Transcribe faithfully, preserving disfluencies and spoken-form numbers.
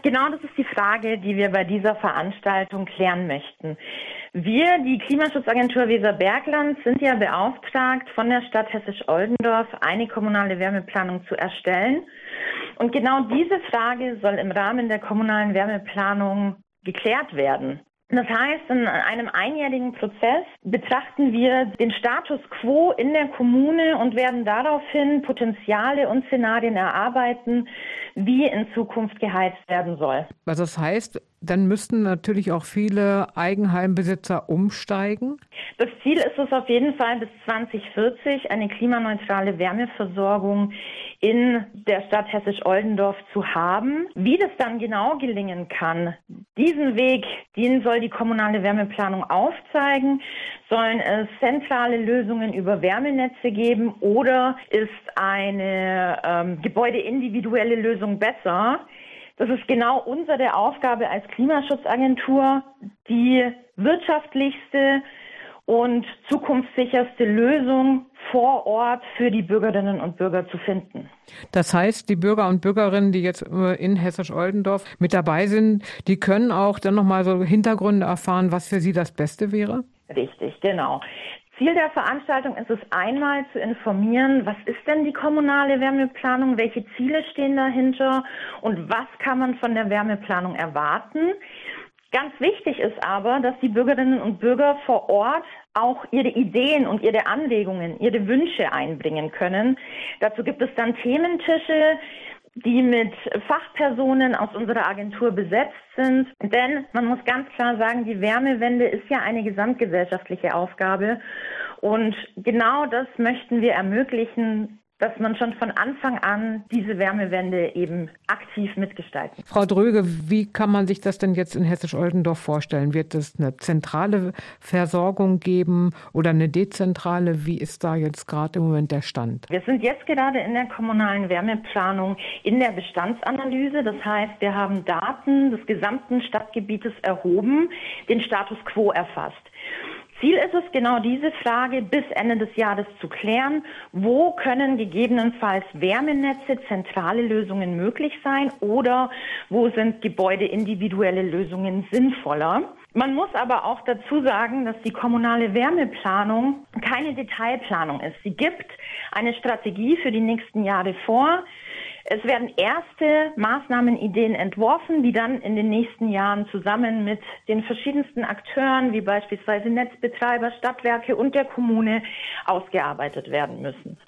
Genau, das ist die Frage, die wir bei dieser Veranstaltung klären möchten. Wir, die Klimaschutzagentur Weserbergland, sind ja beauftragt, von der Stadt Hessisch-Oldendorf eine kommunale Wärmeplanung zu erstellen. Und genau diese Frage soll im Rahmen der kommunalen Wärmeplanung geklärt werden. Das heißt, in einem einjährigen Prozess betrachten wir den Status quo in der Kommune und werden daraufhin Potenziale und Szenarien erarbeiten, wie in Zukunft geheizt werden soll. Was das heißt, dann müssten natürlich auch viele Eigenheimbesitzer umsteigen? Das Ziel ist es auf jeden Fall, bis zwanzig vierzig eine klimaneutrale Wärmeversorgung in der Stadt Hessisch-Oldendorf zu haben. Wie das dann genau gelingen kann, diesen Weg, den soll die kommunale Wärmeplanung aufzeigen. Sollen es zentrale Lösungen über Wärmenetze geben oder ist eine ähm, gebäudeindividuelle Lösung besser? Das ist genau unsere Aufgabe als Klimaschutzagentur, die wirtschaftlichste und zukunftssicherste Lösung vor Ort für die Bürgerinnen und Bürger zu finden. Das heißt, die Bürger und Bürgerinnen, die jetzt in Hessisch-Oldendorf mit dabei sind, die können auch dann nochmal so Hintergründe erfahren, was für sie das Beste wäre? Richtig, genau. Ziel der Veranstaltung ist es einmal zu informieren, was ist denn die kommunale Wärmeplanung, welche Ziele stehen dahinter und was kann man von der Wärmeplanung erwarten. Ganz wichtig ist aber, dass die Bürgerinnen und Bürger vor Ort auch ihre Ideen und ihre Anregungen, ihre Wünsche einbringen können. Dazu gibt es dann Thementische, die mit Fachpersonen aus unserer Agentur besetzt sind. Denn man muss ganz klar sagen, die Wärmewende ist ja eine gesamtgesellschaftliche Aufgabe. Und genau das möchten wir ermöglichen, dass man schon von Anfang an diese Wärmewende eben aktiv mitgestalten. Frau Dröge, wie kann man sich das denn jetzt in Hessisch-Oldendorf vorstellen? Wird es eine zentrale Versorgung geben oder eine dezentrale? Wie ist da jetzt gerade im Moment der Stand? Wir sind jetzt gerade in der kommunalen Wärmeplanung in der Bestandsanalyse. Das heißt, wir haben Daten des gesamten Stadtgebietes erhoben, den Status quo erfasst. Ziel ist es, genau diese Frage bis Ende des Jahres zu klären. Wo können gegebenenfalls Wärmenetze, zentrale Lösungen möglich sein oder wo sind gebäudeindividuelle Lösungen sinnvoller? Man muss aber auch dazu sagen, dass die kommunale Wärmeplanung keine Detailplanung ist. Sie gibt eine Strategie für die nächsten Jahre vor. Es werden erste Maßnahmenideen entworfen, die dann in den nächsten Jahren zusammen mit den verschiedensten Akteuren, wie beispielsweise Netzbetreiber, Stadtwerke und der Kommune, ausgearbeitet werden müssen.